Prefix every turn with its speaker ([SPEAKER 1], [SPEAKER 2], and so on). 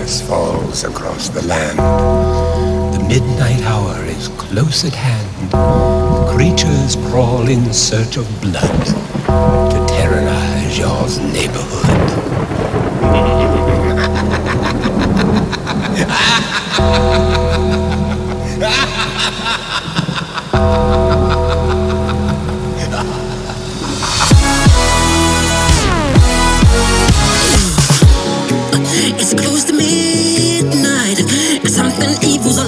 [SPEAKER 1] darkness falls across the land. The midnight hour is close at hand. Creatures crawl in search of blood to terrorize your neighborhood.
[SPEAKER 2] It's close to midnight, and something evil's